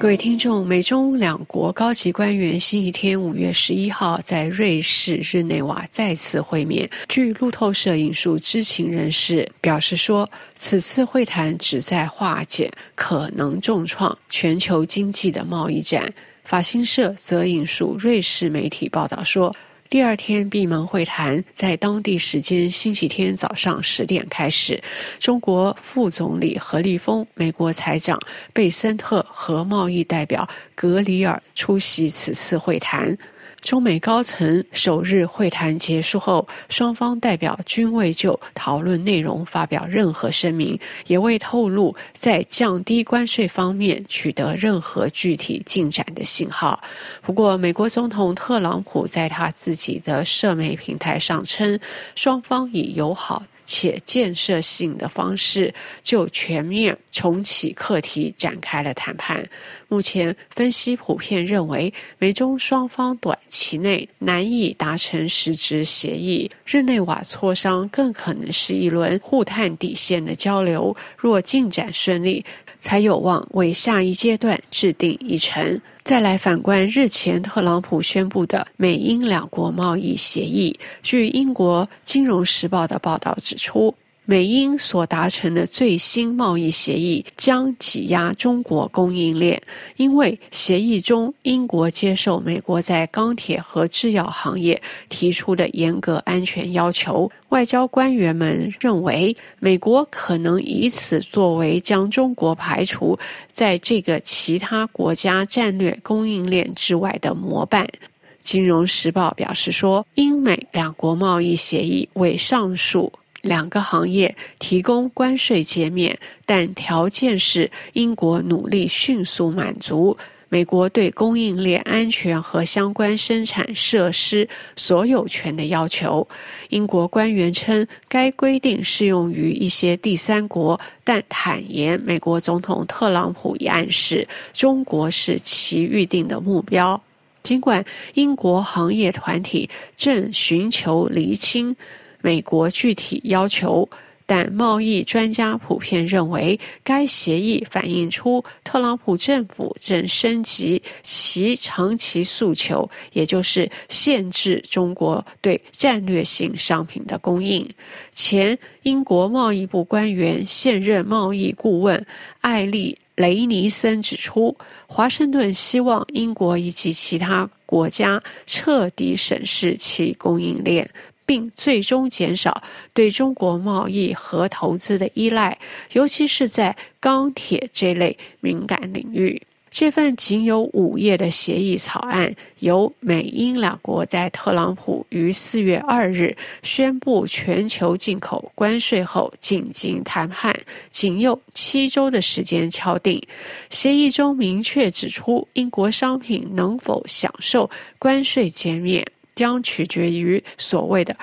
各位听众，美中两国高级官员星期天5月11号在瑞士日内瓦再次会面。据路透社引述知情人士表示说，此次会谈旨在化解可能重创全球经济的贸易战。法新社则引述瑞士媒体报道说，第二天闭门会谈在当地时间星期天早上10点开始，中国副总理何立峰、美国财长贝森特和贸易代表格里尔出席此次会谈。中美高层首日会谈结束后，双方代表均未就讨论内容发表任何声明，也未透露在降低关税方面取得任何具体进展的信号。不过，美国总统特朗普在他自己的社媒平台上称，双方以友好且建设性的方式就全面重启课题展开了谈判。目前分析普遍认为，美中双方短期内难以达成实质协议，日内瓦磋商更可能是一轮互探底线的交流，若进展顺利，才有望为下一阶段制定议程。再来反观日前特朗普宣布的美英两国贸易协议，据英国金融时报的报道指出，美英所达成的最新贸易协议将挤压中国供应链，因为协议中英国接受美国在钢铁和制药行业提出的严格安全要求。外交官员们认为，美国可能以此作为将中国排除在这个其他国家战略供应链之外的模板。金融时报表示说，英美两国贸易协议为上述两个行业提供关税减免，但条件是英国努力迅速满足美国对供应链安全和相关生产设施所有权的要求。英国官员称，该规定适用于一些第三国，但坦言美国总统特朗普已暗示中国是其预定的目标。尽管英国行业团体正寻求厘清美国具体要求，但贸易专家普遍认为，该协议反映出特朗普政府正升级其长期诉求，也就是限制中国对战略性商品的供应。前英国贸易部官员、现任贸易顾问艾利雷尼森指出，华盛顿希望英国以及其他国家彻底审视其供应链，并最终减少对中国贸易和投资的依赖，尤其是在钢铁这类敏感领域。这份仅有5页的协议草案由美英两国在特朗普于4月2日宣布全球进口关税后进行谈判，仅用7周的时间敲定。协议中明确指出，英国商品能否享受关税减免将取决于所谓的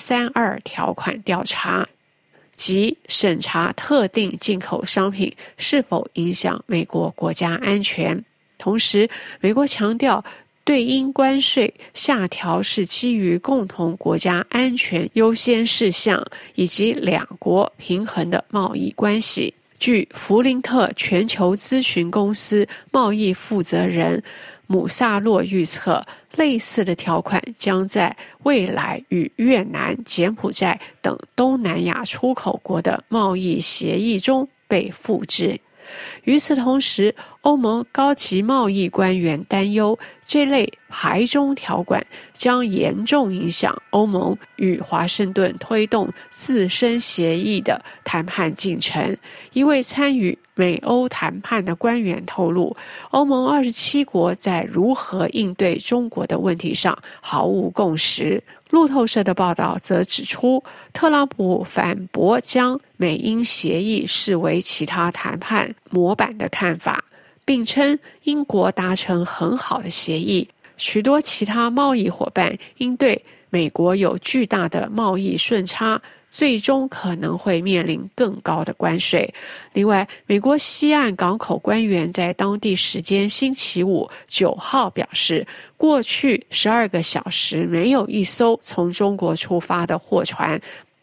232条款调查，即审查特定进口商品是否影响美国国家安全。同时，美国强调对英关税下调是基于共同国家安全优先事项以及两国平衡的贸易关系。据弗林特全球咨询公司贸易负责人姆萨洛预测，类似的条款将在未来与越南、柬埔寨等东南亚出口国的贸易协议中被复制。与此同时，欧盟高级贸易官员担忧，这类排中条款将严重影响欧盟与华盛顿推动自身协议的谈判进程。一位参与美欧谈判的官员透露，欧盟27国在如何应对中国的问题上毫无共识。路透社的报道则指出，特朗普反驳将美英协议视为其他谈判模板的看法，并称英国达成很好的协议，许多其他贸易伙伴应对美国有巨大的贸易顺差，最终可能会面临更高的关税。另外，美国西岸港口官员在当地时间星期五9号表示，过去12个小时没有一艘从中国出发的货船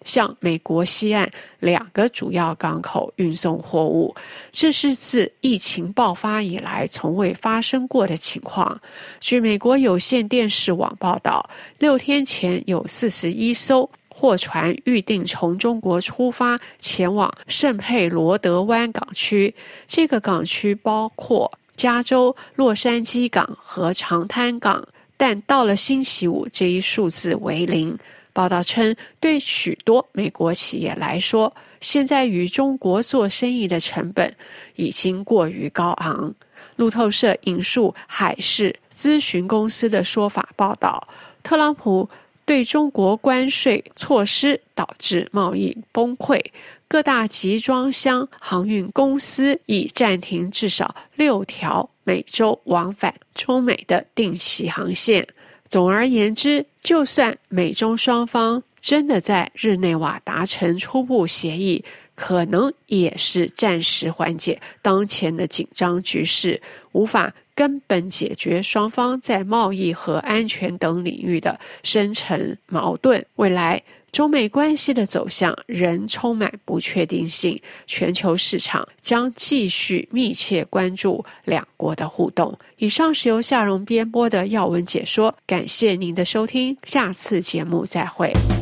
向美国西岸2个主要港口运送货物，这是自疫情爆发以来从未发生过的情况。据美国有线电视网报道，6天前有41艘货船预定从中国出发前往圣佩罗德湾港区，这个港区包括加州洛杉矶港和长滩港，但到了星期五，这一数字为0。报道称，对许多美国企业来说，现在与中国做生意的成本已经过于高昂。路透社引述海事咨询公司的说法报道，特朗普对中国关税措施导致贸易崩溃，各大集装箱航运公司已暂停至少6条每周往返中美的定期航线。总而言之，就算美中双方真的在日内瓦达成初步协议，可能也是暂时缓解当前的紧张局势，无法根本解决双方在贸易和安全等领域的深层矛盾。未来中美关系的走向仍充满不确定性，全球市场将继续密切关注两国的互动。以上是由夏蓉编播的要闻解说，感谢您的收听，下次节目再会。